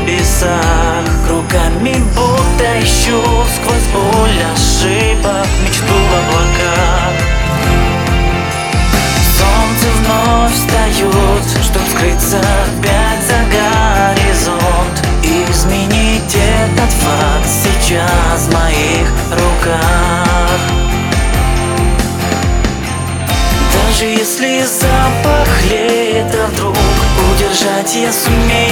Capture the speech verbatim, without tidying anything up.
небесах. Руками будто ищу сквозь боль ошибок мечту в облаках. Солнце вновь встает, чтоб скрыться опять за горизонт. Изменить этот факт сейчас в моих руках. Даже если запах лета вдруг удержать я сумею,